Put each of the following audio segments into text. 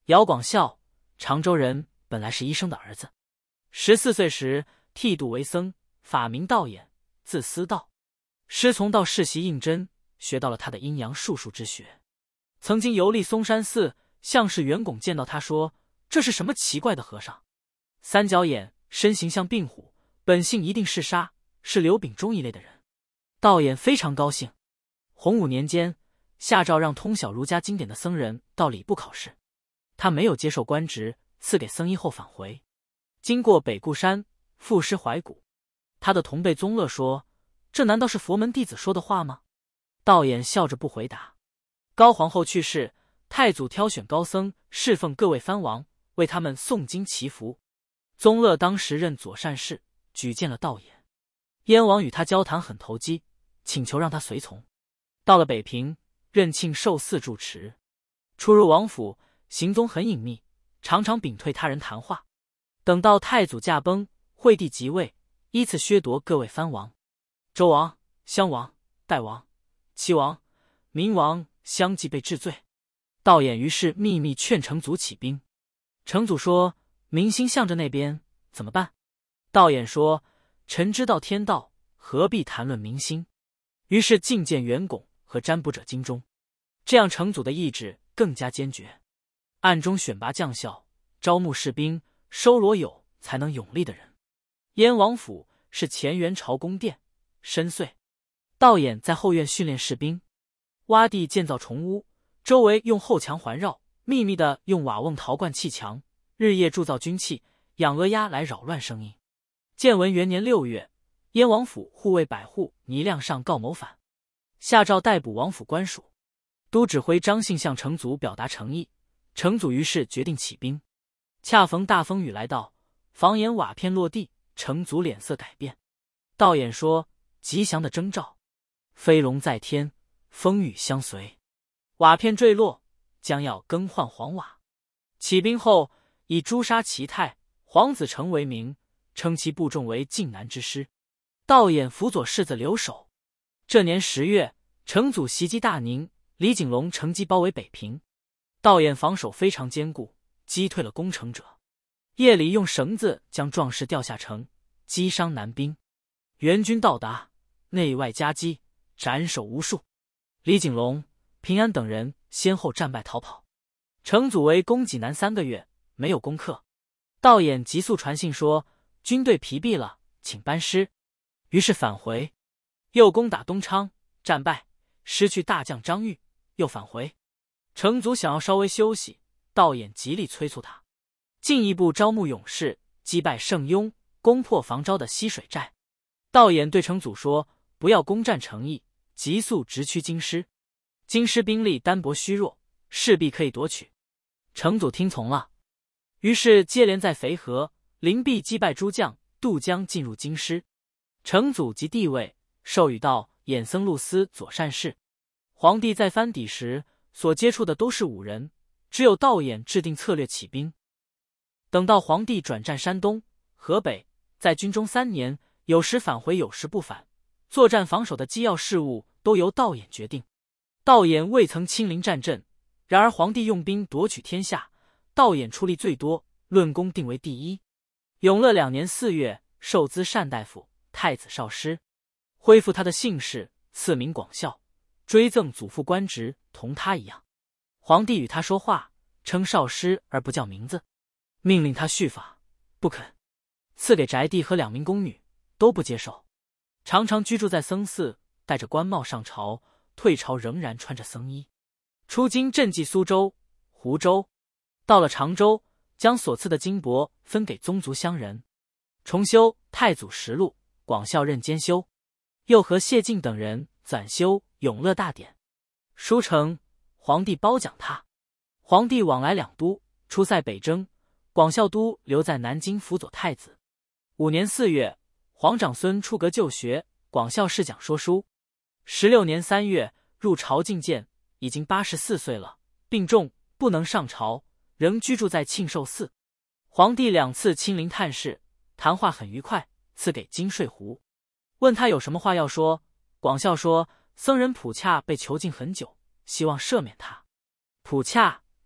姚广孝，常州人，本来是医生的儿子。14岁时剃度为僧，法名道衍，字思道。师从道世袭应真，学到了他的阴阳术数之学。曾经游历嵩山寺，相士袁拱见到他说：“这是什么奇怪的和尚？三角眼，身形像病虎，本性一定嗜杀，是刘秉忠一类的人。”道衍非常高兴。洪武年间，下诏让通晓儒家经典的僧人到礼部考试。他没有接受官职，赐给僧衣后返回。经过北固山，赋诗怀古。他的同辈宗乐说：“这难道是佛门弟子说的话吗？”道衍笑着不回答。高皇后去世，太祖挑选高僧侍奉各位藩王，为他们诵经祈福。宗乐当时任左善事，举荐了道衍。燕王与他交谈很投机，请求让他随从。到了北平，任庆寿寺住持。出入王府，行踪很隐秘，常常屏退他人谈话。等到太祖驾崩，惠帝即位，依次削夺各位藩王，周王、襄王、代王、齐王、明王相继被治罪。道衍于是秘密劝成祖起兵。成祖说：“民心向着那边，怎么办？”道衍说：“臣知道天道，何必谈论民心？”于是进谏袁拱和占卜者金钟，这样成祖的意志更加坚决，暗中选拔将校，招募士兵，收罗有才能勇力的人。燕王府是前元朝宫殿，深邃。道衍在后院训练士兵，洼地建造重屋，周围用厚墙环绕，秘密地用瓦瓮陶灌砌墙，日夜铸造军器，养鹅鸭来扰乱声音。建文元年6月，燕王府护卫百户倪亮上告谋反，下诏逮捕王府官属。都指挥张信向成祖表达诚意，成祖于是决定起兵。恰逢大风雨来到，房檐瓦片落地，成祖脸色改变。道衍说：“吉祥的征兆，飞龙在天，风雨相随。”瓦片坠落，将要更换黄瓦。起兵后，以诛杀齐泰、黄子成为名，称其部众为靖难之师。道衍辅佐世子留守。这年10月，成祖袭击大宁，李景隆乘机包围北平。道衍防守非常坚固，击退了攻城者。夜里用绳子将壮士吊下城，击伤南兵。援军到达，内外夹击，斩首无数。李景隆、平安等人先后战败逃跑。成祖为攻济南3个月，没有攻克。道衍急速传信说：“军队疲弊了，请班师。”于是返回。又攻打东昌，战败，失去大将张玉，又返回。成祖想要稍微休息，道衍极力催促他，进一步招募勇士，击败盛庸，攻破房昭的溪水寨。道衍对成祖说：“不要攻占城邑，急速直趋京师。京师兵力单薄虚弱，势必可以夺取。”成祖听从了，于是接连在肥河、灵璧击败诸将，渡江进入京师。成祖即帝位，授予道衍僧录司左善事。皇帝在藩邸时所接触的都是武人，只有道衍制定策略起兵。等到皇帝转战山东、河北，在军中3年，有时返回，有时不返，作战防守的机要事务都由道衍决定。道衍未曾亲临战阵，然而皇帝用兵夺取天下，道衍出力最多，论功定为第一。永乐2年4月，授资单大夫、太子少师，恢复他的姓氏，赐名广孝，追赠祖父官职，同他一样。皇帝与他说话，称少师而不叫名字，命令他续法，不肯。赐给宅地和2名宫女，都不接受。常常居住在僧寺，戴着官帽上朝，退朝仍然穿着僧衣。出京赈济苏州、湖州，到了常州，将所赐的金帛分给宗族乡人。重修《太祖实录》，广孝任监修，又和谢晋等人纂修《永乐大典》。书成，皇帝褒奖他。皇帝往来2都，出塞北征，广孝都留在南京辅佐太子。5年4月，皇长孙出阁就学，广孝侍讲说书。16年3月，入朝觐见，已经84岁了，病重，不能上朝，仍居住在庆寿寺。皇帝2次亲临探视，谈话很愉快，赐给金睡壶。问他有什么话要说，广孝说：僧人普洽被囚禁很久，希望赦免他。普洽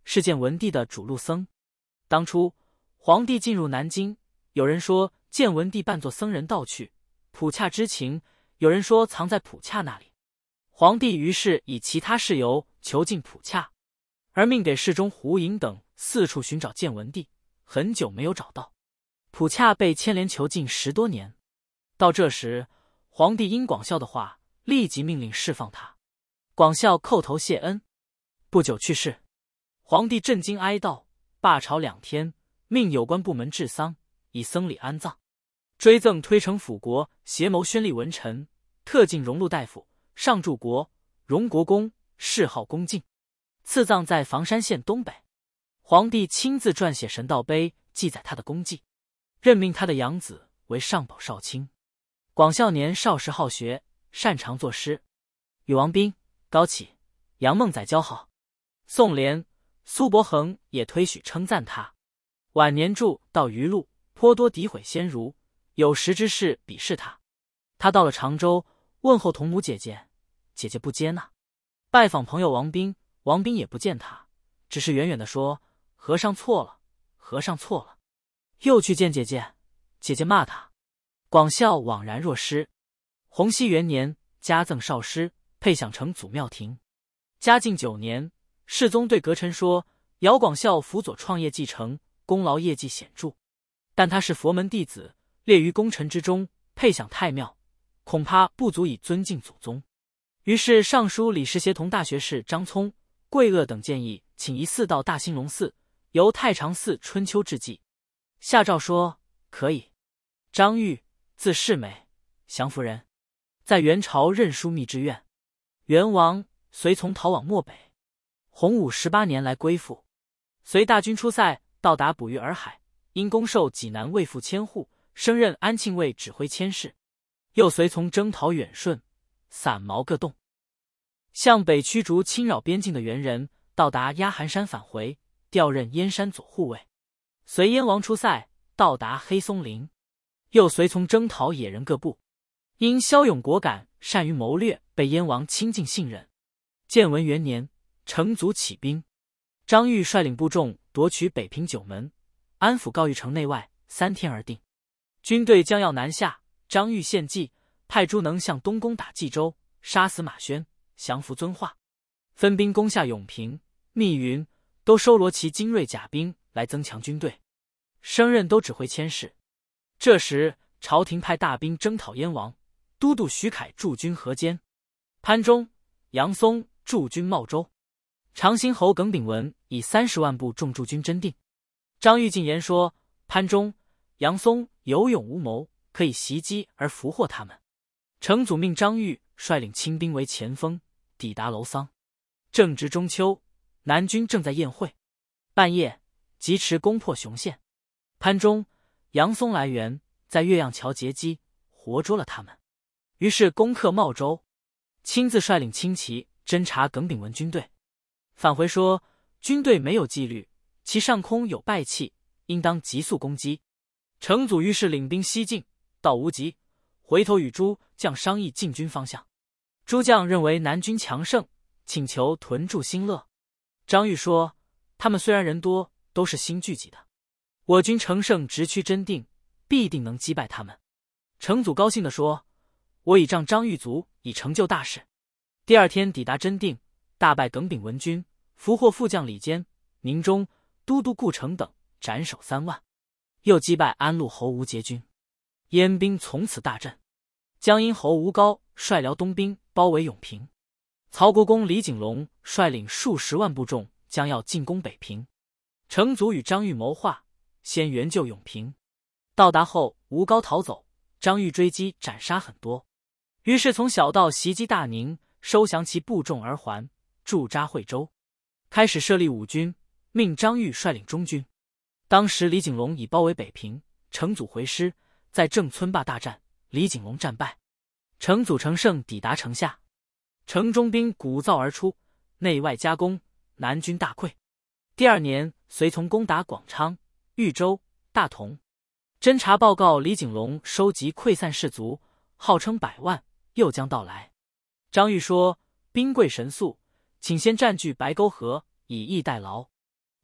是建文帝的主路僧。当初皇帝进入南京，有人说建文帝扮作僧人盗去，普洽知情，有人说藏在普洽那里。皇帝于是以其他事由囚禁普洽，而命给侍中胡寅等四处寻找建文帝，很久没有找到。普洽被牵连囚禁10多年。到这时，皇帝因广孝的话，立即命令释放他。广孝叩头谢恩，不久去世。皇帝震惊哀悼，罢朝2天，命有关部门治丧，以僧礼安葬。追赠推承辅国协谋宣吏文臣，特进荣禄大夫，上柱国、荣国公，谥号恭敬。赐葬在房山县东北。皇帝亲自撰写神道碑，记载他的功绩，任命他的养子为上宝少卿。广孝年少时好学，擅长作诗，与王彬、高启、杨孟载交好。宋濂、苏伯衡也推许称赞他。晚年著《道余录》，颇多诋毁先儒，有识之士鄙视他。他到了常州，问候同母姐姐，姐姐不接纳。拜访朋友王彬，王彬也不见他，只是远远地说：“和尚错了，和尚错了。”又去见姐姐，姐姐骂他。广孝惘然若失。洪熙元年，加赠少师，配享成祖庙庭。嘉靖9年，世宗对阁臣说：“姚广孝辅佐创业继承，功劳业绩显著，但他是佛门弟子，列于功臣之中，配享太庙，恐怕不足以尊敬祖宗。”于是上书理事协同大学士张聪、桂萼等建议，请移寺到大兴隆寺，由太常寺春秋之祭。下诏说可以。张玉，字世美，降服人，在元朝任枢密之院。元王随从逃往漠北，洪武18年来归附，随大军出塞，到达捕鱼洱海，因攻受济南卫父千户，升任安庆卫指挥佥事。又随从征讨远顺，散毛各洞，向北驱逐侵扰边境的元人，到达压寒山返回，调任燕山左护卫。随燕王出塞，到达黑松林。又随从征讨野人各部，因骁勇果敢，善于谋略，被燕王亲近信任。建文元年，成祖起兵，张玉率领部众夺取北平9门，安抚告峪城内外，3天而定。军队将要南下，张玉献计，派朱能向东攻打冀州，杀死马宣，降服遵化，分兵攻下永平、密云，都收罗其精锐甲兵来增强军队，升任都指挥佥事。这时朝廷派大兵征讨燕王，都督徐凯驻军河间，潘忠、杨松驻军茂州，长兴侯耿炳文以30万部众驻军真定。张玉进言说，潘忠、杨松有勇无谋，可以袭击而俘获他们。成祖命张玉率领亲兵为前锋，抵达楼桑。正值中秋，南军正在宴会，半夜疾驰攻破雄县。潘忠、杨松来援，在岳阳桥截击，活捉了他们。于是攻克茂州，亲自率领轻骑侦察耿炳文军队，返回说军队没有纪律，其上空有败气，应当急速攻击。成祖于是领兵西进，到无极，回头与诸将商议进军方向。诸将认为南军强盛，请求屯驻兴乐。张玉说，他们虽然人多，都是新聚集的，我军乘胜直趋真定，必定能击败他们。成祖高兴地说，我倚仗张玉卒，以成就大事。第2天抵达真定，大败耿炳文军，俘获副将李坚、宁忠、都督顾城等，斩首3万。又击败安陆侯吴节军，燕兵从此大振。江阴侯吴高率辽东兵包围永平，曹国公李景隆率领数10万部众将要进攻北平。成祖与张玉谋划，先援救永平。到达后，吴高逃走，张玉追击斩杀很多，于是从小道袭击大宁，收降其部众而还，驻扎惠州。开始设立5军，命张玉率领中军。当时李景隆已包围北平，成祖回师，在郑村坝大战，李景隆战败，成祖乘胜抵达城下，城中兵鼓噪而出，内外夹攻，南军大溃。第2年，随从攻打广昌、豫州、大同。侦察报告李景隆收集溃散士卒，号称100万，又将到来。张玉说，兵贵神速，请先占据白沟河，以逸待劳。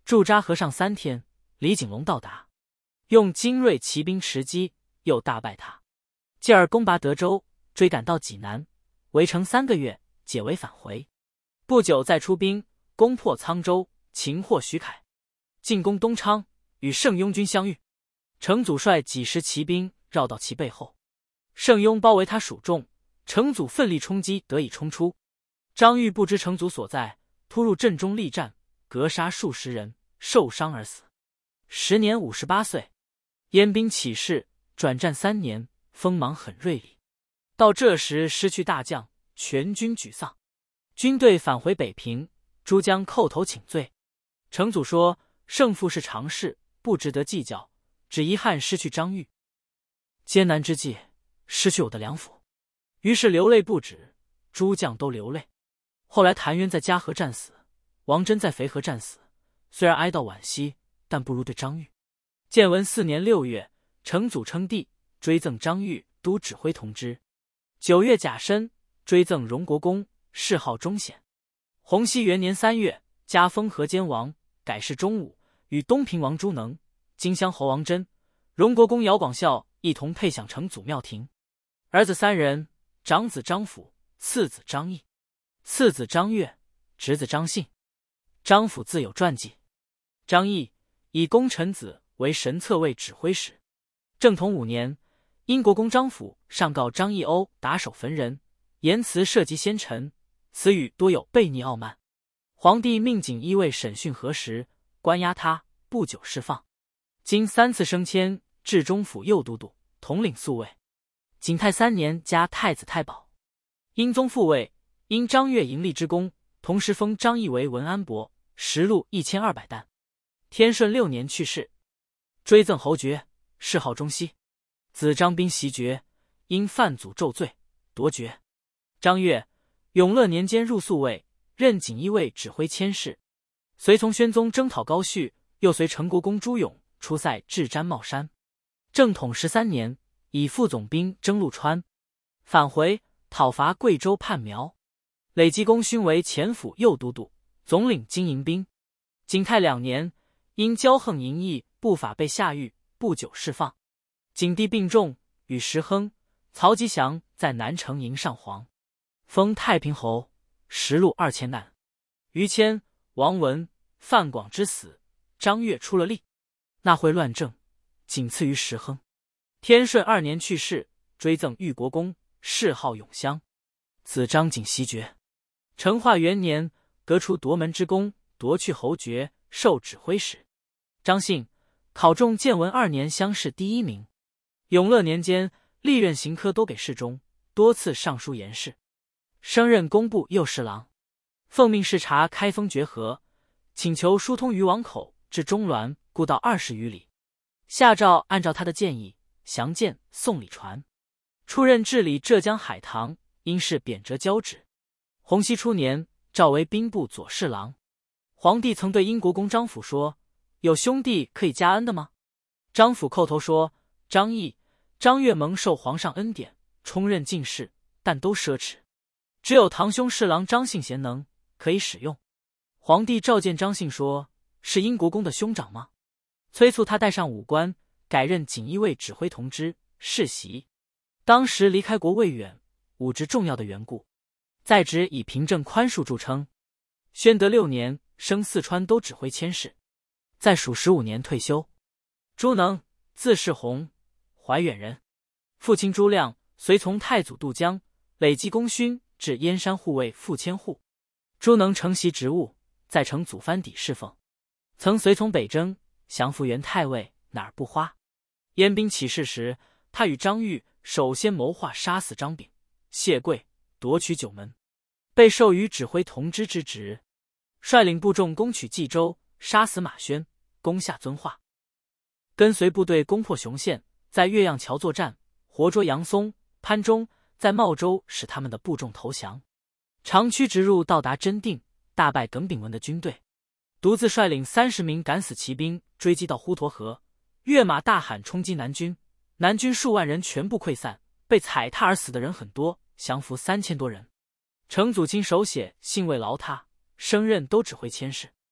驻扎河上3天，李景龙到达，用精锐骑兵持击，又大败他，继而攻拔德州，追赶到济南，围城3个月，解围返回。不久再出兵攻破沧州，擒获徐凯，进攻东昌，与盛庸军相遇。成祖率几十骑兵绕到其背后，盛庸包围他数众，成祖奋力冲击，得以冲出。张玉不知成祖所在，突入阵中力战，格杀数十人，受伤而死，时年58岁。燕兵起事，转战3年，锋芒很锐利。到这时失去大将，全军沮丧，军队返回北平，诸将叩头请罪。成祖说：“胜负是常事，不值得计较，只遗憾失去张玉。艰难之际，失去我的梁辅。”于是流泪不止，诸将都流泪。后来谭渊在嘉禾战死，王真在淝河战死，虽然哀悼惋惜，但不如对张玉。建文4年6月，成祖称帝，追赠张玉都指挥同知。9月甲申，追赠荣国公，谥号忠显。洪熙元年3月，加封河间王，改谥忠武，与东平王朱能、荆襄侯王真、荣国公姚广孝一同配享成祖庙庭。儿子3人，长子张辅，次子张毅，次子张悦，侄子张信。张辅自有传记。张毅以功臣子为神策卫指挥使。正统5年，英国公张辅上告张毅殴打手焚人，言辞涉及先臣，词语多有悖逆傲慢。皇帝命锦衣卫审讯核实，关押他，不久释放。经3次升迁，至中府右都督，统领宿卫。景泰3年加太子太保。英宗复位，因张悦盈立之功，同时封张毅为文安伯，实禄1200担。天顺6年去世，追赠侯爵，谥号中熙。子张彬袭爵，因犯祖咒罪，夺爵。张悦，永乐年间入宿卫，任锦衣卫指挥佥事，随从宣宗征讨高绪，又随成国公朱勇出塞至詹茂山。正统13年，以副总兵征陆川，返回讨伐贵州叛苗，累积功勋为前府右都督，总领金营兵。景泰2年，因骄横淫逸，不法被下狱，不久释放。景帝病重，与石亨、曹吉祥在南城迎上皇，封太平侯，实禄2000担。于谦、王文、范广之死，张悦出了力，那会乱政，仅次于石亨。天顺2年去世，追赠豫国公，谥号永襄。子张景袭爵。成化元年，革除夺门之功，夺去侯爵，授指挥使。张信考中建文2年乡试第1名。永乐年间，历任刑科都给事中，多次上书言事，升任工部右侍郎。奉命视察开封决河，请求疏通渔网口至中滦，故道20余里。下诏按照他的建议，详见送礼传。出任治理浙江海棠，因事贬谪交趾。洪熙初年，召为兵部左侍郎。皇帝曾对英国公张辅说：“有兄弟可以加恩的吗？”张辅叩头说：“张毅、张悦蒙受皇上恩典，充任进士，但都奢侈，只有堂兄侍郎张信贤能，可以使用。”皇帝召见张信说：“是英国公的兄长吗？”催促他带上武官，改任锦衣卫指挥同知、世袭。当时离开国未远，武职重要的缘故，在职以平正宽恕著称。宣德6年，升四川都指挥佥事，在蜀15年退休。朱能，字世宏，怀远人，父亲朱亮随从太祖渡江，累积功勋至燕山护卫副千户。朱能承袭职务，在承祖藩邸侍奉，曾随从北征，降服元太尉，哪儿不花。燕兵起事时，他与张玉首先谋划杀死张炳、谢贵，夺取九门，被授予指挥同知之职，率领部众攻取冀州，杀死马宣，攻下遵化，跟随部队攻破雄县，在岳阳桥作战，活捉杨松、潘忠，在茂州使他们的部众投降，长驱直入，到达真定，大败耿炳文的军队，独自率领30名敢死骑兵追击到滹沱河，跃马大喊冲击南军，南军数万人全部溃散，被踩踏而死的人很多，降服3000多人。程祖钦手写信慰劳他，升任都指挥佥事。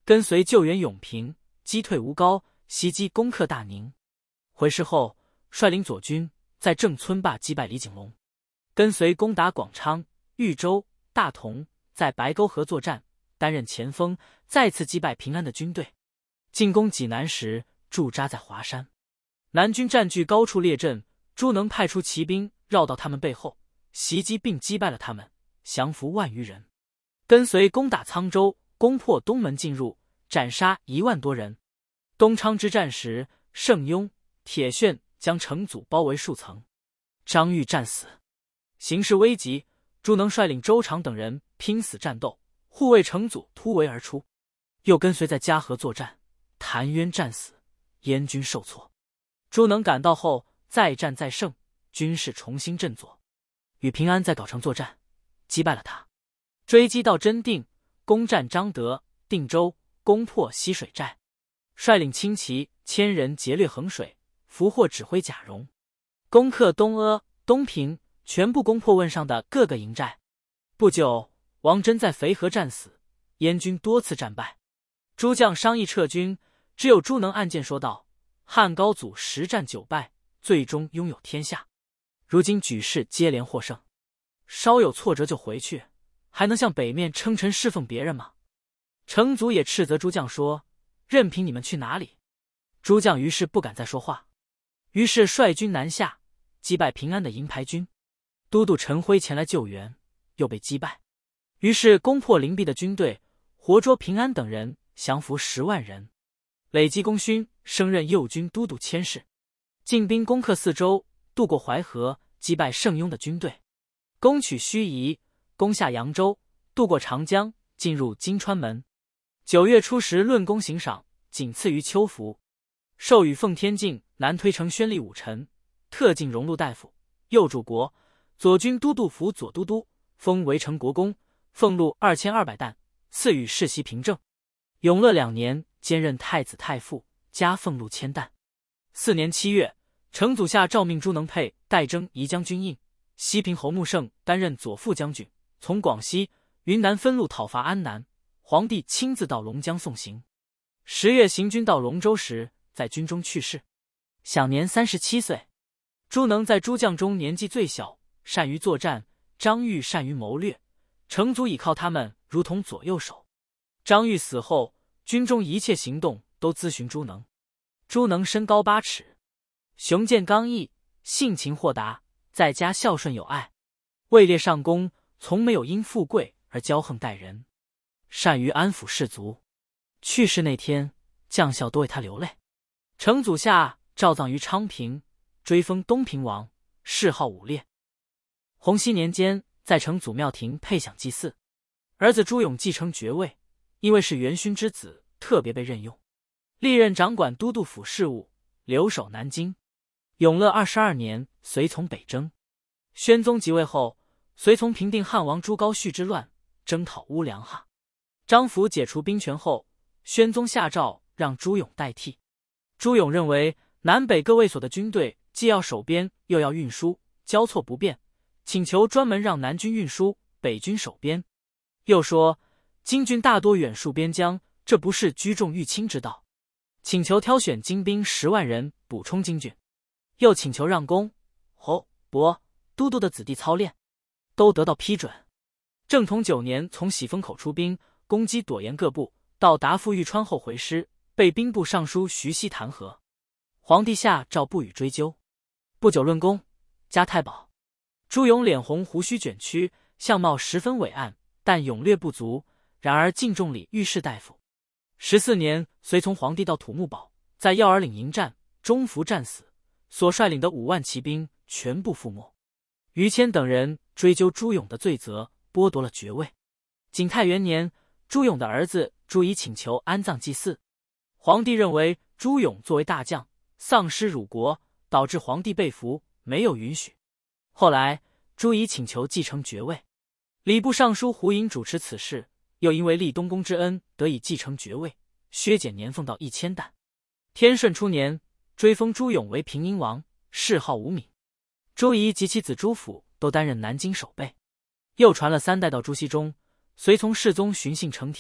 跟随救援永平，击退吴高，袭击攻克大宁。回师后，率领左军在郑村坝击败李景龙，跟随攻打广昌、豫州、大同，在白沟河作战，担任前锋，再次击败平安的军队。进攻济南时，驻扎在华山。南军占据高处列阵，朱能派出骑兵绕到他们背后，袭击并击败了他们，降服万余人。跟随攻打沧州，攻破东门进入，斩杀1万多人。东昌之战时，盛庸、铁铉将成祖包围数层，张玉战死。形势危急，朱能率领周长等人拼死战斗，护卫成祖突围而出。又跟随在嘉禾作战，谭渊战死，燕军受挫。朱能赶到后，再战再胜，军事重新振作。与平安在藁城作战，击败了他，追击到真定，攻占张德、定州，攻破溪水寨，率领轻骑1000人劫掠衡水，俘获指挥贾蓉，攻克东阿、东平，全部攻破汶上的各个营寨。不久，王真在肥河战死，燕军多次战败。诸将商议撤军，只有朱能暗箭说道：汉高祖10战9败，最终拥有天下。如今举事接连获胜，稍有挫折就回去，还能向北面称臣侍奉别人吗？成祖也斥责诸将说：任凭你们去哪里。诸将于是不敢再说话，于是率军南下，击败平安的营牌军。都督陈辉前来救援，又被击败，于是攻破灵璧的军队，活捉平安等人，降服10万人，累积功勋，升任右军都督佥事。进兵攻克4州，渡过淮河，击败盛庸的军队，攻取盱眙，攻下扬州，渡过长江，进入金川门。9月初时论功行赏，仅次于邱福。授予奉天镜、南推丞宣吏5臣，特进荣禄大夫，右柱国，左军都督府左都督，封围城国公，俸禄2200担，赐予世袭平正。永乐2年，兼任太子太傅，加俸禄1000担。4年7月，成祖下诏命朱能配代征宜将军印，西平侯穆胜担任左副将军，从广西、云南分路讨伐安南。皇帝亲自到龙江送行。10月行军到龙州时，在军中去世，享年37岁。朱能在诸将中年纪最小，善于作战，张玉善于谋略，成祖倚靠他们如同左右手。张玉死后，军中一切行动都咨询朱能。朱能身高8尺，雄健刚毅，性情豁达，在家孝顺有爱，位列上宫，从没有因富贵而骄横待人，善于安抚士卒。去世那天，将校都为他流泪。成祖下诏葬于昌平，追封东平王，谥号武烈。洪熙年间，在成祖庙庭配享祭祀，儿子朱勇继承爵位，因为是元勋之子，特别被任用，历任掌管都督府事务，留守南京。永乐22年，随从北征。宣宗即位后，随从平定汉王朱高煦之乱，征讨乌梁哈。张辅解除兵权后，宣宗下诏让朱勇代替。朱勇认为南北各卫所的军队既要守边又要运输，交错不便，请求专门让南军运输，北军守边。又说金军大多远戍边疆，这不是居重欲轻之道，请求挑选精兵10万人补充金军。又请求让公、侯、伯、都督的子弟操练，都得到批准。正统9年，从喜峰口出兵，攻击朵颜各部，到达富玉川后回师，被兵部尚书徐熙弹劾。皇帝下诏不予追究。不久论功，加太保。朱勇脸红，胡须卷曲，相貌十分伟岸，但勇略不足，然而敬重礼御史大夫。14年，随从皇帝到土木堡，在耀儿岭迎战，中伏战死，所率领的5万骑兵全部覆没。于谦等人追究朱勇的罪责，剥夺了爵位。景泰元年，朱勇的儿子朱仪请求安葬祭祀，皇帝认为朱勇作为大将，丧失辱国，导致皇帝被俘，没有允许。后来朱仪请求继承爵位，礼部尚书胡寅主持此事，又因为立东宫之恩，得以继承爵位，削减年俸到1000担。天顺初年，追封朱勇为平阴王，谥号武敏。朱仪及其子朱辅都担任南京守备。又传了3代到朱熹中，随从世宗巡幸承天，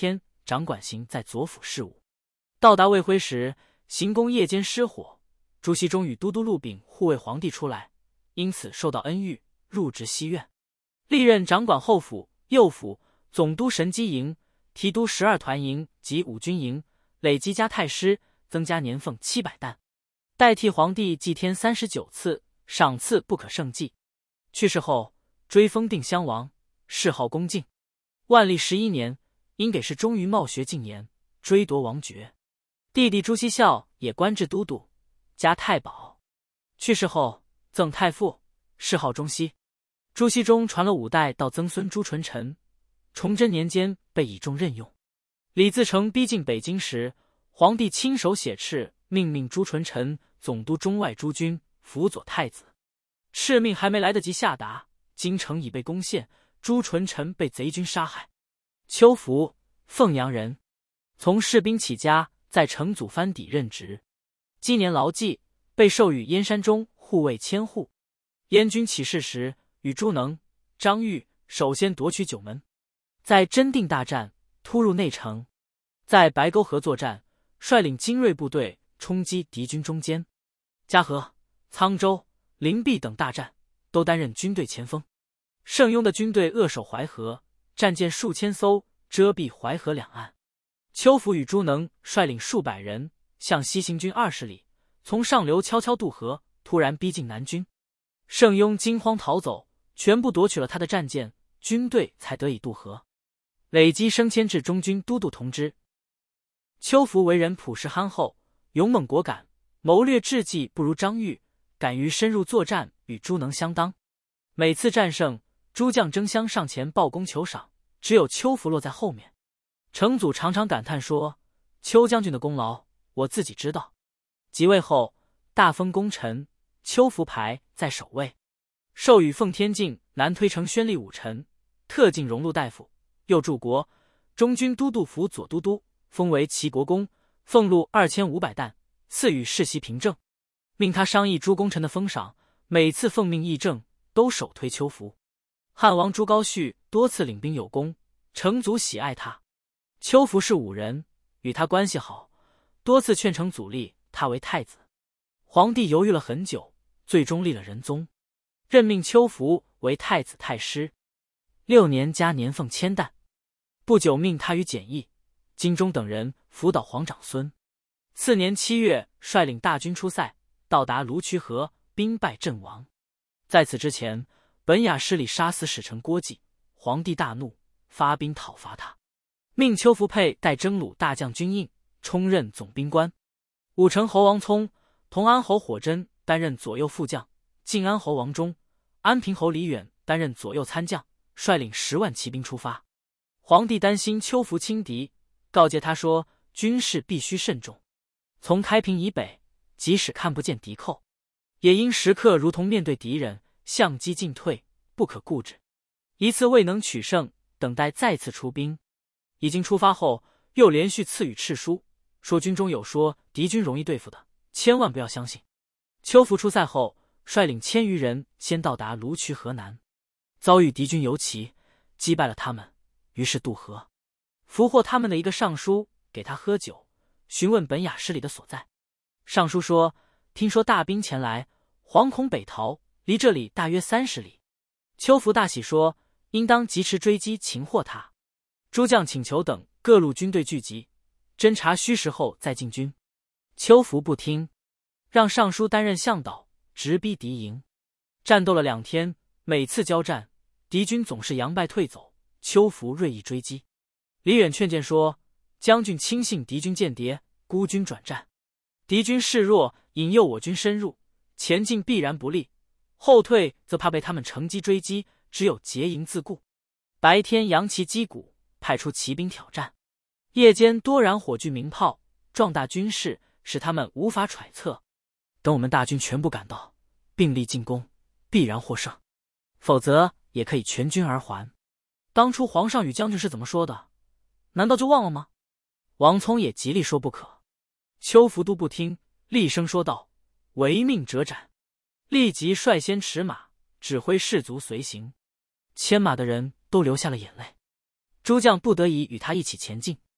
掌管行在左府事务。到达卫辉时，行宫夜间失火，朱熹中与都督陆炳护卫皇帝出来，因此受到恩遇，入职西院，历任掌管后府、右府、总督神机营、提督12团营及5军营，累积加太师，增加年俸700担，代替皇帝祭天39次，赏赐不可胜计。去世后，追封定襄王，谥号恭敬。万历11年，因给事中于茂学进年，追夺王爵。弟弟朱熹孝也官至都督，加太保。去世后，赠太傅，谥号中熹。朱熹中传了5代到曾孙朱纯臣，崇祯年间被倚重任用。李自成逼近北京时，皇帝亲手写敕，命朱纯臣总督中外诸军，辅佐太子。敕命还没来得及下达，京城已被攻陷，朱纯臣被贼军杀害。邱福，凤阳人，从士兵起家，在成祖藩邸任职。积年牢记，被授予燕山中护卫千户。燕军起事时，与朱能、张玉首先夺取九门，在真定大战突入内城，在白沟河作战，率领精锐部队冲击敌军中间。嘉禾、沧州、灵璧等大战都担任军队前锋。盛庸的军队扼守淮河，战舰数千艘遮蔽淮河两岸。邱福与朱能率领数百人向西行军20里，从上流悄悄渡河，突然逼近南军。盛庸惊慌逃走，全部夺取了他的战舰，军队才得以渡河，累积升迁至中军都督同知。邱福为人朴实憨厚，勇猛果敢，谋略智计不如张玉，敢于深入作战，与朱能相当。每次战胜，诸将争相上前报功求赏，只有邱福落在后面。成祖常常感叹说：“邱将军的功劳，我自己知道。”即位后，大封功臣，邱福排在首位，授予奉天境南推承宣吏武臣，特进荣禄大夫，又驻国中军都督府左都督，封为齐国公，俸禄2500担，赐予世袭凭证。命他商议诸功臣的封赏，每次奉命议政，都首推邱福。汉王朱高煦多次领兵有功，成祖喜爱他。邱福是武人，与他关系好，多次劝成祖立他为太子。皇帝犹豫了很久，最终立了仁宗，任命邱福为太子太师，6年加年俸1000担。不久命他与简易、金钟等人辅导皇长孙。次年7月，率领大军出塞，到达卢渠河，兵败阵亡。在此之前，本雅失礼杀死使臣郭季，皇帝大怒，发兵讨伐他，命邱福佩带征虏大将军印，充任总兵官。武成侯王聪、同安侯火真担任左右副将，晋安侯王忠、安平侯李远担任左右参将，率领10万骑兵出发。皇帝担心邱福轻敌，告诫他说：军事必须慎重，从开平以北，即使看不见敌寇，也应时刻如同面对敌人，相机进退，不可固执。一次未能取胜，等待再次出兵。已经出发后，又连续赐予敕书，说军中有说敌军容易对付的，千万不要相信。邱福出塞后，率领1000余人先到达卢渠河南，遭遇敌军游骑，击败了他们，于是渡河。俘获他们的一个尚书给他喝酒，询问本雅失礼的所在。尚书说：听说大兵前来，惶恐北逃，离这里大约30里。邱福大喜说：应当及时追击擒获他。诸将请求等各路军队聚集，侦查虚实后再进军。邱福不听，让尚书担任向导，直逼敌营。战斗了2天，每次交战，敌军总是佯败退走，邱福锐意追击。李远劝谏说：将军轻信敌军间谍，孤军转战，敌军势弱，引诱我军深入，前进必然不利，后退则怕被他们乘机追击，只有结营自固。白天扬旗击鼓，派出骑兵挑战，夜间多燃火炬鸣炮，壮大军势，使他们无法揣测。等我们大军全部赶到，并力进攻，必然获胜，否则也可以全军而还。当初皇上与将军是怎么说的？难道就忘了吗？王聪也极力说不可。邱福都不听，厉声说道：违命者斩！立即率先驰马，指挥士卒随行。牵马的人都流下了眼泪。诸将不得已与他一起前进。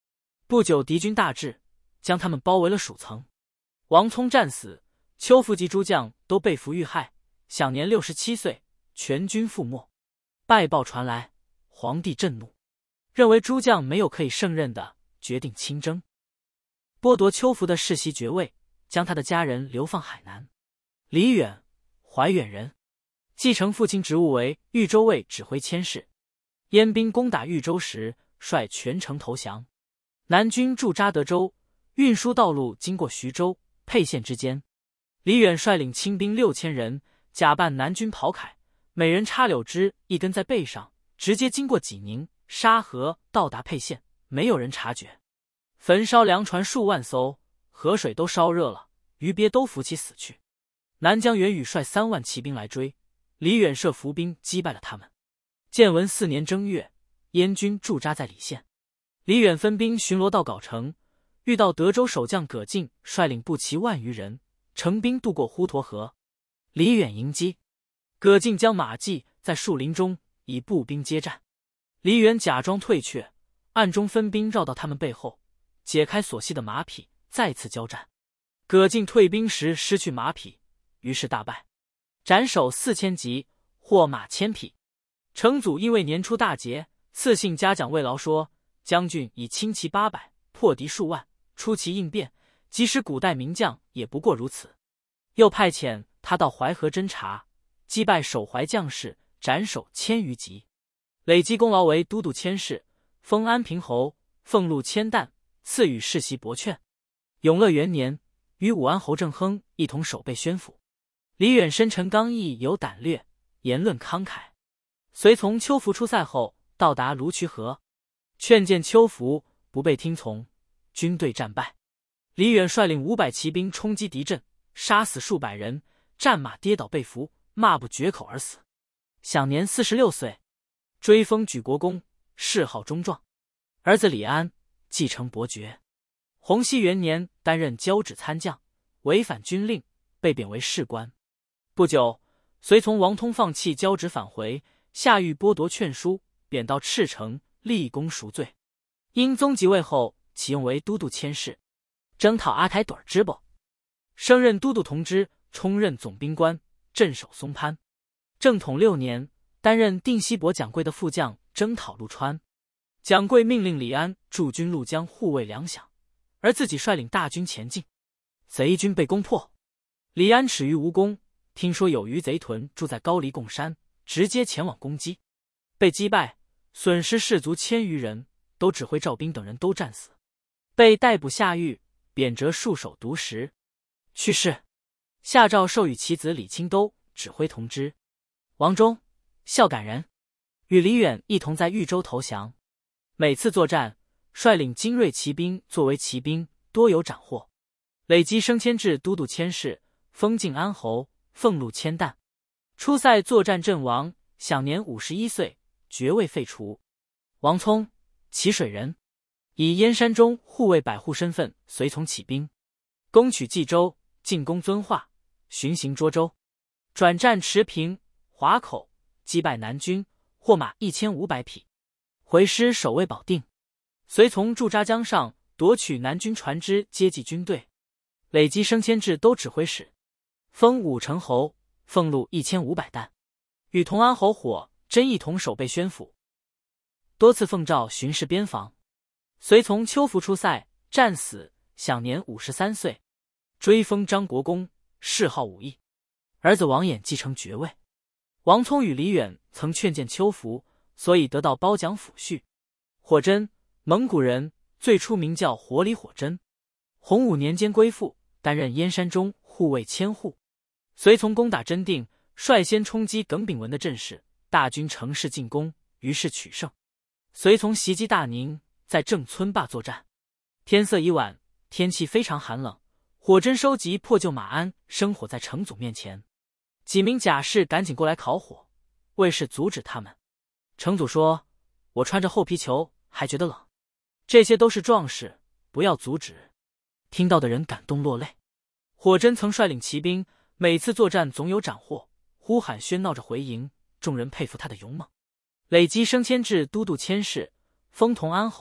不久，敌军大至，将他们包围了数层。王聪战死，邱福及诸将都被俘遇害，享年67岁，全军覆没。败报传来，皇帝震怒，认为诸将没有可以胜任的，决定亲征，剥夺邱福的世袭爵位，将他的家人流放海南。李远，怀远人，继承父亲职务为豫州卫指挥佥事。燕兵攻打豫州时，率全城投降。南军驻扎德州，运输道路经过徐州、沛县之间。李远率领亲兵6000人，假扮南军袍铠，每人插柳枝一根在背上，直接经过济宁、沙河，到达沛县，没有人察觉。焚烧粮船数万艘，河水都烧热了，鱼鳖都浮起死去。南将袁宇率3万骑兵来追，李远设伏兵击败了他们。建文4年正月，燕军驻扎在李县。李远分兵巡逻到藁城，遇到德州守将葛敬率领步骑10000余人，乘兵渡过滹沱河。李远迎击，葛敬将马骑在树林中，以步兵接战。李远假装退却，暗中分兵绕到他们背后，解开所系的马匹，再次交战。葛敬退兵时失去马匹，于是大败，斩首4000级，获马1000匹。成祖因为年初大捷，赐姓嘉奖慰劳说，将军以轻骑800，破敌数万，出奇应变，即使古代名将也不过如此。又派遣他到淮河侦察，击败守淮将士，斩首1000余级，累积功劳为都督佥事，封安平侯，俸禄1000担，赐予世袭伯券。永乐元年，与武安侯郑亨一同守备宣府。李远深沉刚毅，有胆略，言论慷慨。随从邱福出塞后，到达卢渠河，劝谏邱福，不被听从，军队战败。李远率领500骑兵冲击敌阵，杀死数百人，战马跌倒被俘，骂不绝口而死，享年46岁。追封举国公，谥号中壮。儿子李安继承伯爵。洪熙元年，担任交趾参将，违反军令，被贬为士官。不久，随从王通放弃交趾返回，下狱剥夺劝书，贬到赤城，立功赎罪。英宗即位后，启用为都督佥事，征讨阿台朵之部，升任都督同知，充任总兵官，镇守松潘。正统6年，担任定西伯蒋贵的副将，征讨陆川。蒋贵命令李安驻军陆江护卫粮饷，而自己率领大军前进。贼军被攻破，李安耻于无功，听说有余贼屯住在高黎贡山，直接前往攻击，被击败，损失士卒1000余人，都指挥赵兵等人都战死，被逮捕下狱，贬谪戍守读时，去世。下诏授予其子李清都指挥同知。王忠，孝感人，与李远一同在豫州投降。每次作战，率领精锐骑兵作为骑兵，多有斩获，累积升迁至都督佥事，封靖安侯，俸禄1000担。出塞作战阵亡，享年51岁，爵位废除。王聪，祁水人，以燕山中护卫百户身份随从起兵，攻取冀州，进攻遵化，巡行涿州，转战池平、华口，击败南军，获马1500匹，回师守卫保定。随从驻扎江上，夺取南军船只，接济军队，累积升迁至都指挥使，封武成侯，俸禄1500担，与同安侯火真一同守备宣府，多次奉诏巡视边防。随从邱福出塞，战死，享年53岁。追封张国公，谥号武义，儿子王衍继承爵位。王聪与李远曾劝谏邱福，所以得到褒奖抚恤。火真，蒙古人，最初名叫活里火真。洪武年间归附，担任燕山中护卫千户。随从攻打真定，率先冲击耿炳文的阵势，大军乘势进攻，于是取胜。随从袭击大宁，在郑村坝作战。天色已晚，天气非常寒冷，火真收集破旧马鞍，生火在成祖面前。几名甲士赶紧过来烤火，卫士阻止他们。成祖说：“我穿着厚皮裘，还觉得冷。这些都是壮士，不要阻止。”听到的人感动落泪。火真曾率领骑兵，每次作战总有斩获，呼喊喧闹着回营，众人佩服他的勇猛。累积升迁至都督佥事，封同安侯，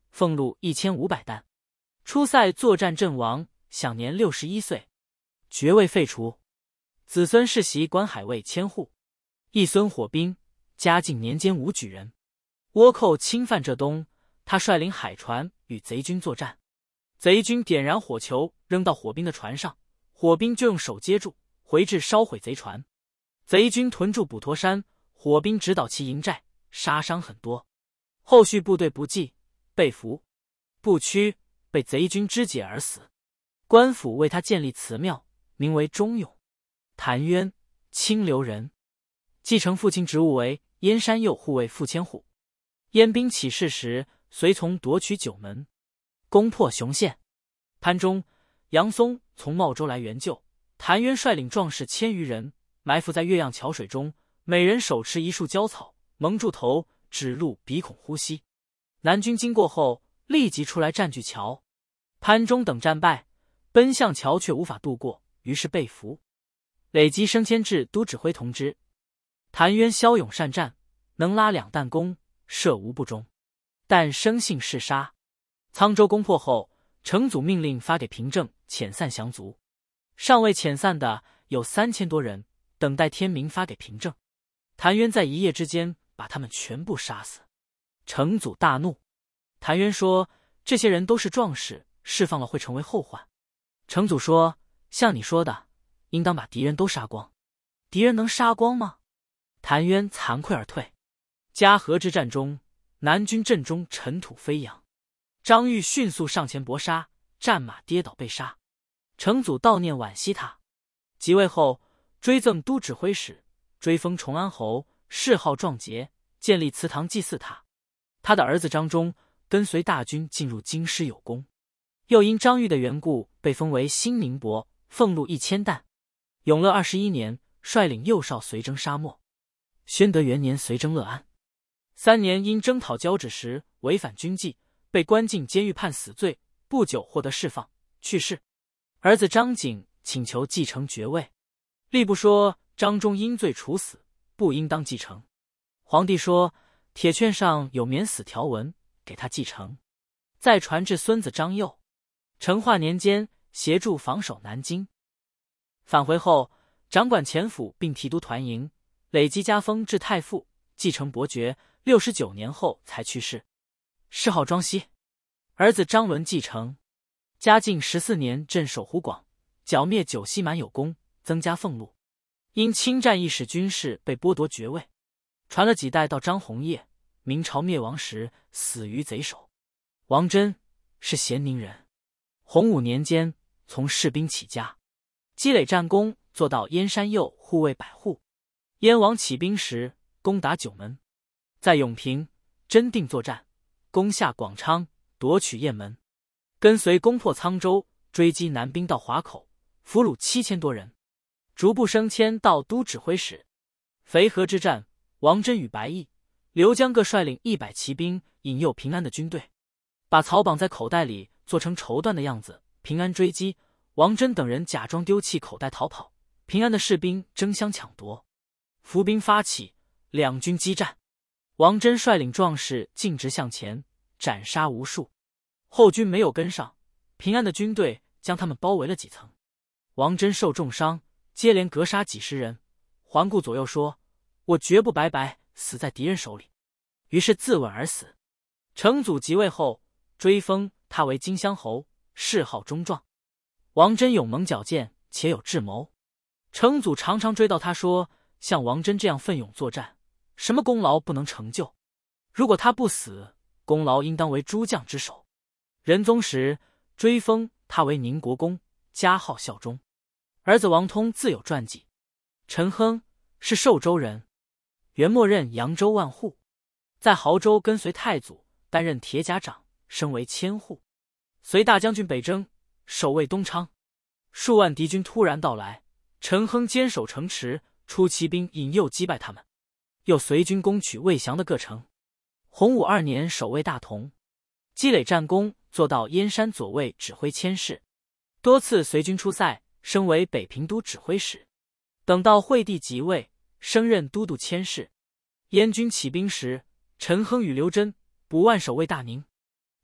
俸禄1500担。出塞作战阵亡，享年61岁。爵位废除。子孙世袭关海卫千户。一孙火兵，嘉靖年间武举人。倭寇侵犯浙东，他率领海船与贼军作战。贼军点燃火球扔到火兵的船上，火兵就用手接住，回至烧毁贼船。贼军屯驻普陀山，火兵直捣其营寨，杀伤很多。后续部队不济，被俘。不屈，被贼军肢解而死。官府为他建立祠庙，名为忠勇。谭渊，清流人，继承父亲职务为燕山右护卫副千户。燕兵起事时，随从夺取九门，攻破雄县。潘忠、杨松从茂州来援救，谭渊率领壮士1000余人，埋伏在岳阳桥水中，每人手持一束椒草，蒙住头，指路鼻孔呼吸。南军经过后，立即出来占据桥。潘忠等战败，奔向桥却无法渡过，于是被俘。累积升迁至都指挥同知。谭渊骁勇善战，能拉2弹弓，射无不中，但生性嗜杀。沧州攻破后，成祖命令发给平正遣散降卒，尚未遣散的有3000多人，等待天明发给平正。谭渊在一夜之间把他们全部杀死。成祖大怒。谭渊说，这些人都是壮士，释放了会成为后患。成祖说，像你说的，应当把敌人都杀光。敌人能杀光吗？谭渊惭愧而退。嘉禾之战中，南军阵中尘土飞扬，张玉迅速上前搏杀，战马跌倒被杀。成祖悼念惋惜他。即位后，追赠都指挥使，追封崇安侯，谥号壮节，建立祠堂祭祀他。他的儿子张忠跟随大军进入京师有功，又因张玉的缘故被封为新宁伯，俸禄1000担。永乐21年，率领右少随征沙漠。宣德元年随征乐安。3年因征讨交趾时违反军纪，被关进监狱判死罪，不久获得释放，去世。儿子张景请求继承爵位，吏部说张忠因罪处死，不应当继承。皇帝说铁券上有免死条文，给他继承。再传至孙子张佑。成化年间协助防守南京。返回后，掌管前府并提督团营，累积加封至太傅，继承伯爵，69年后才去世。谥号庄熙。儿子张伦继承。嘉靖14年镇守湖广，剿灭九溪蛮有功，增加俸禄。因侵占一时军事被剥夺爵位。传了几代到张弘业，明朝灭亡时死于贼手。王真是咸宁人。洪武年间从士兵起家，积累战功，做到燕山右护卫百户。燕王起兵时攻打九门，在永平、真定作战，攻下广昌，夺取雁门，跟随攻破沧州，追击南兵到华口，俘虏7000多人，逐步升迁到都指挥使。淝河之战，王真与白毅、刘江各率领100骑兵引诱平安的军队，把草绑在口袋里做成绸缎的样子，平安追击，王真等人假装丢弃口袋逃跑，平安的士兵争相抢夺，伏兵发起，两军激战。王真率领壮士径直向前，斩杀无数，后军没有跟上，平安的军队将他们包围了几层。王真受重伤，接连格杀几十人，环顾左右说，我绝不白白死在敌人手里，于是自刎而死。成祖即位后，追封他为荆襄侯，谥号忠壮。王真勇猛矫健，且有智谋。成祖常常追悼他说，像王真这样奋勇作战，什么功劳不能成就？如果他不死，功劳应当为诸将之首。仁宗时，追封他为宁国公，加号孝忠。儿子王通自有传记。陈亨是寿州人，元末任扬州万户，在亳州跟随太祖担任铁甲长，升为千户。随大将军北征，守卫东昌，数万敌军突然到来，陈亨坚守城池，出骑兵引诱击败他们，又随军攻取魏降的各城。洪武2年守卫大同，积累战功，做到燕山左卫指挥佥事，多次随军出塞，升为北平都指挥使。等到惠帝即位，升任都督佥事。燕军起兵时，陈亨与刘真、卜万守卫大宁。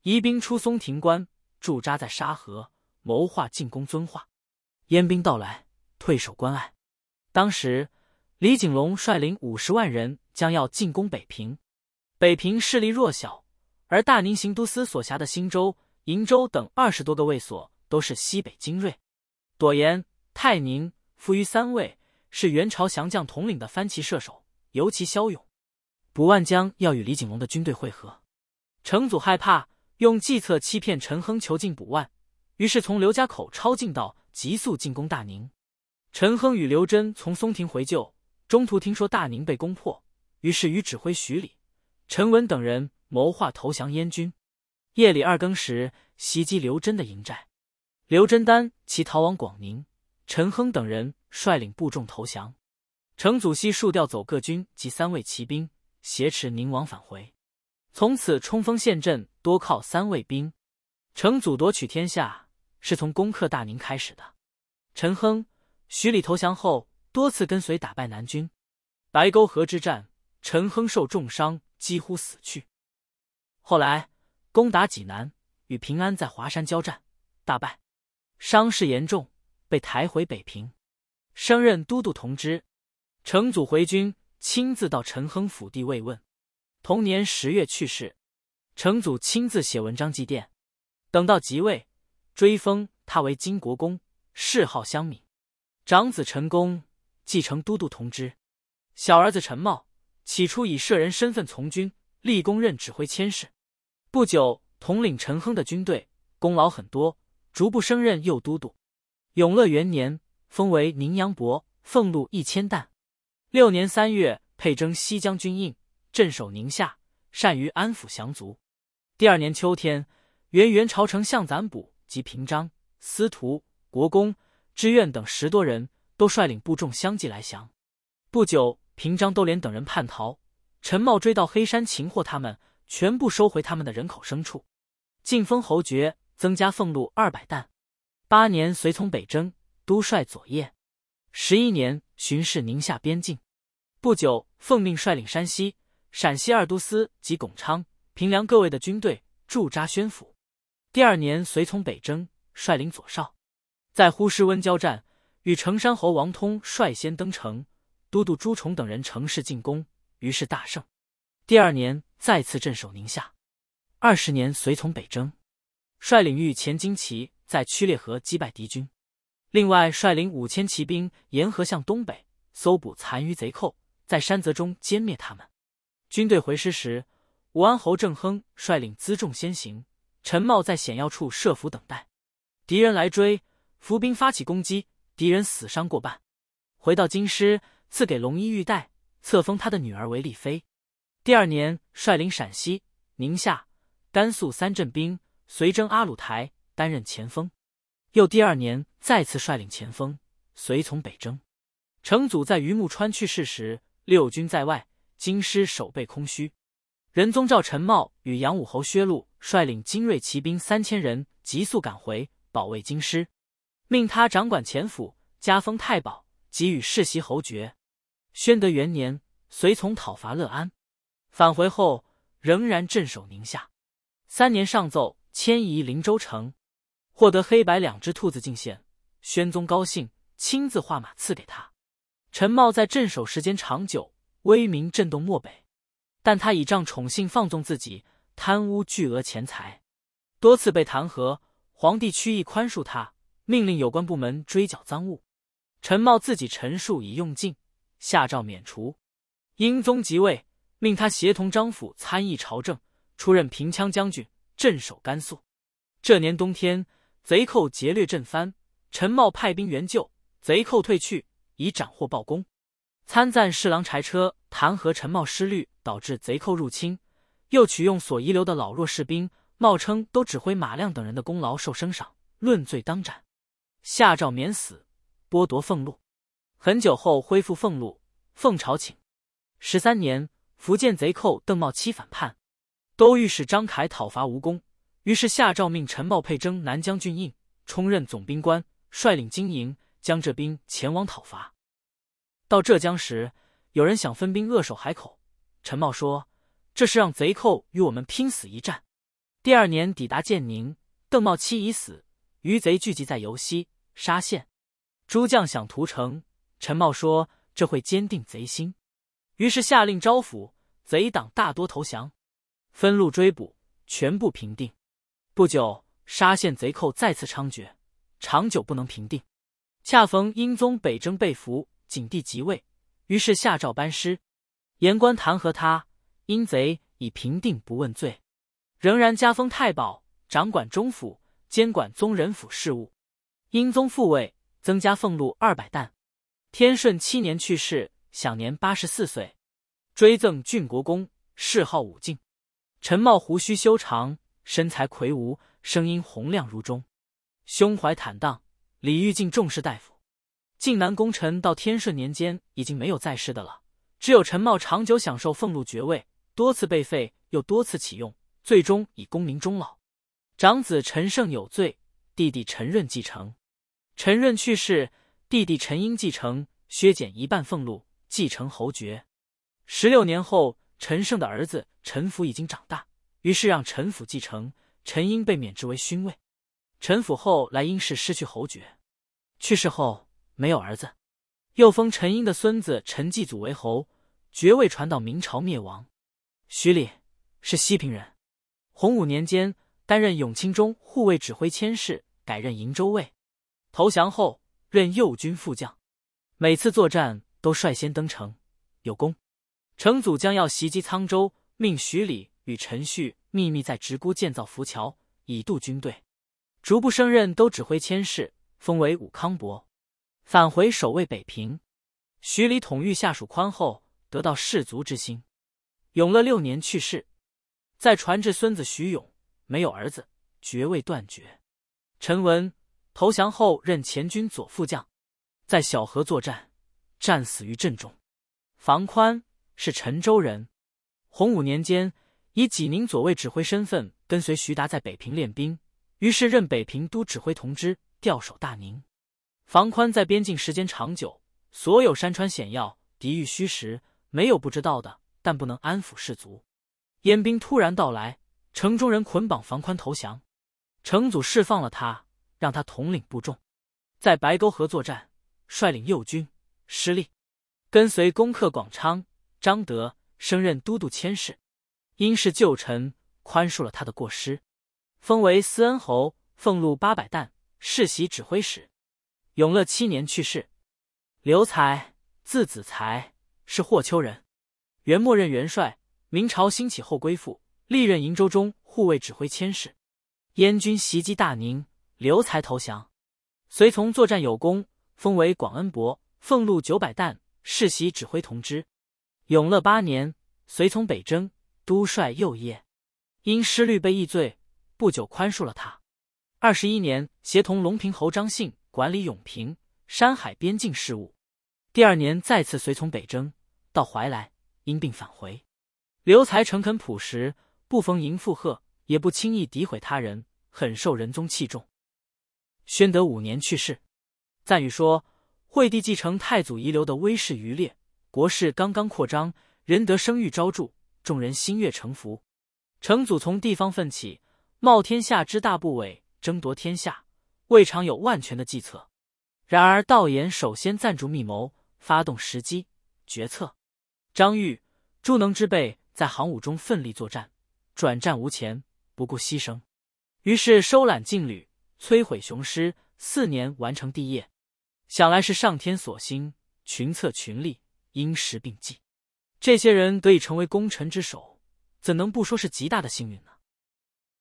移兵出松亭关，驻扎在沙河，谋划进攻遵化。燕兵到来，退守关隘。当时李景隆率领50万人将要进攻北平。北平势力弱小，而大宁行都司所辖的兴州、瀛州等20多个卫所都是西北精锐。朵颜、泰宁、扶余三位是元朝降将统领的番骑射手，尤其骁勇。卜万江要与李景隆的军队会合，成祖害怕，用计策欺骗陈亨囚禁卜万，于是从刘家口抄近道，急速进攻大宁。陈亨与刘桢从松亭回救，中途听说大宁被攻破，于是与指挥许礼、陈文等人谋划投降燕军。夜里2更时袭击刘桢的营寨，刘桢单其逃往广宁，陈亨等人率领部众投降。成祖悉数调走各军及3位骑兵，挟持宁王返回。从此冲锋陷阵多靠3位兵。成祖夺取天下是从攻克大宁开始的。陈亨、许礼投降后，多次跟随打败南军。白沟河之战，陈亨受重伤，几乎死去。后来攻打济南，与平安在华山交战，大败，伤势严重，被抬回北平，升任都督同知。成祖回军，亲自到陈亨府邸慰问。同年10月去世。成祖亲自写文章祭奠。等到即位，追封他为金国公，谥号襄敏。长子陈宫继承都督同知，小儿子陈茂起初以舍人身份从军，立功任指挥佥事。不久统领陈亨的军队，功劳很多，逐步升任右都督。永乐元年封为宁阳伯，俸禄1000担。6年3月配征西将军印，镇守宁夏，善于安抚降卒。第2年秋天，元朝丞相攒卜及平章、司徒、国公、知院等10多人都率领部众相继来降。不久，平章、窦连等人叛逃，陈茂追到黑山擒获他们，全部收回他们的人口牲畜，晋封侯爵，增加俸禄200担。8年随从北征，都帅左掖。11年巡视宁夏边境。不久，奉命率领山西、陕西2都司及巩昌、平凉各卫的军队驻扎宣府。第2年随从北征，率领左少，在呼市温交战，与成山侯王通率先登城，都督朱崇等人乘势进攻，于是大胜。第2年再次镇守宁夏。20年随从北征，率领御前旌旗在曲烈河击败敌军。另外率领5000骑兵沿河向东北，搜捕残余贼寇，在山泽中歼灭他们。军队回师时，武安侯郑亨率领辎重先行，陈茂在险要处设伏等待。敌人来追，伏兵发起攻击，敌人死伤过半。回到京师，赐给龙衣玉带，册封他的女儿为丽妃。第2年率领陕西、宁夏、甘肃3镇兵随征阿鲁台，担任前锋。又第2年再次率领前锋，随从北征。成祖在榆木川去世时，6军在外，京师守备空虚。仁宗赵陈茂与杨武侯薛禄率领精锐骑兵3000人，急速赶回，保卫京师，命他掌管前府，加封太保，给予世袭侯爵。宣德元年，随从讨伐乐安，返回后仍然镇守宁夏。3年上奏迁移灵州城，获得黑白2只兔子进献，宣宗高兴，亲自画马赐给他。陈茂在镇守时间长久，威名震动漠北，但他倚仗宠幸放纵自己，贪污巨额钱财，多次被弹劾。皇帝屈意宽恕他，命令有关部门追缴赃物。陈茂自己陈述已用尽，下诏免除。英宗即位，命他协同张辅参议朝政，出任平羌将军，镇守甘肃。这年冬天，贼寇劫掠震藩，陈茂派兵援救，贼寇退去，以斩获报功。参赞侍郎柴车弹劾陈茂失律，导致贼寇入侵，又取用所遗留的老弱士兵，冒称都指挥马亮等人的功劳受升赏，论罪当斩，下诏免死，剥夺俸禄。很久后恢复俸禄，奉朝请。13年，福建贼寇邓茂期反叛，都御史张凯讨伐无功，于是下诏命陈茂配征南将军印，充任总兵官，率领精营将这兵前往讨伐。到浙江时，有人想分兵扼守海口，陈茂说：“这是让贼寇与我们拼死一战。” 第2年抵达建宁，邓茂期已死，余贼聚集在游西沙县。诸将想屠城，陈茂说这会坚定贼心，于是下令招抚，贼党大多投降，分路追捕，全部平定。不久，沙县贼寇再次猖獗，长久不能平定。恰逢英宗北征被俘，景帝即位，于是下诏班师，言官弹劾他，因贼已平定，不问罪，仍然加封太保，掌管中府，监管宗人府事务。英宗复位，增加俸禄200担。天顺7年去世，享年84岁，追赠郡国公，谥号武敬。陈茂胡须修长，身材魁梧，声音洪亮如钟，胸怀坦荡，李玉敬重视大夫。晋南功臣到天顺年间已经没有在世的了，只有陈茂长久享受俸禄爵位，多次被废，又多次启用，最终以功名终老。长子陈胜有罪，弟弟陈润继承。陈润去世，弟弟陈英继承，削减1半俸禄，继承侯爵。16年后，陈胜的儿子陈福已经长大，于是让陈辅继承，陈英被免职为勋尉。陈辅后来因事失去侯爵，去世后没有儿子，又封陈英的孙子陈继祖为侯，爵位传到明朝灭亡。徐礼是西平人，洪武年间担任永清中护卫指挥佥事，改任营州尉。投降后任右军副将，每次作战都率先登城，有功。成祖将要袭击沧州，命徐礼与陈旭秘密在直沽建造浮桥，以渡军队。逐步升任都指挥佥事，封为武康伯。返回守卫北平，徐礼统御下属宽厚，得到士卒之心。永乐6年去世，再传至孙子徐永，没有儿子，爵位断绝。陈文投降后任前军左副将，在小河作战，战死于阵中。房宽是陈州人，洪武年间以济宁左卫指挥身份跟随徐达在北平练兵，于是任北平都指挥同知，调守大宁。房宽在边境时间长久，所有山川险要，敌遇虚实，没有不知道的，但不能安抚士卒。燕兵突然到来，城中人捆绑房宽投降，成祖释放了他，让他统领部众，在白沟河作战，率领右军失利，跟随攻克广昌，张德升任都督佥事，因是旧臣，宽恕了他的过失，封为思恩侯，俸禄800担，世袭指挥使。永乐7年去世。刘才，字子才，是霍丘人，元末任元帅，明朝兴起后归附，历任营州中护卫指挥佥事。燕军袭击大宁，刘才投降，随从作战有功，封为广恩伯，俸禄900担，世袭指挥同知。永乐8年，随从北征，都帅右掖，因失律被议罪，不久宽恕了他。21年，协同隆平侯张信管理永平、山海边境事务。第2年再次随从北征，到怀来，因病返回。刘才诚恳朴实，不逢迎附和，也不轻易诋毁他人，很受仁宗器重。宣德5年去世。赞誉说，惠帝继承太祖遗留的威势余烈，国势刚刚扩张，仁德声誉昭著，众人心悦诚服。成祖从地方奋起，冒天下之大不韪，争夺天下，未尝有万全的计策。然而道衍首先暂住密谋，发动时机决策。张玉、朱能之辈在行伍中奋力作战，转战无前，不顾牺牲，于是收揽劲旅，摧毁雄师，4年完成帝业。想来是上天所兴，群策群力，因时并济。这些人得以成为功臣之首，怎能不说是极大的幸运呢？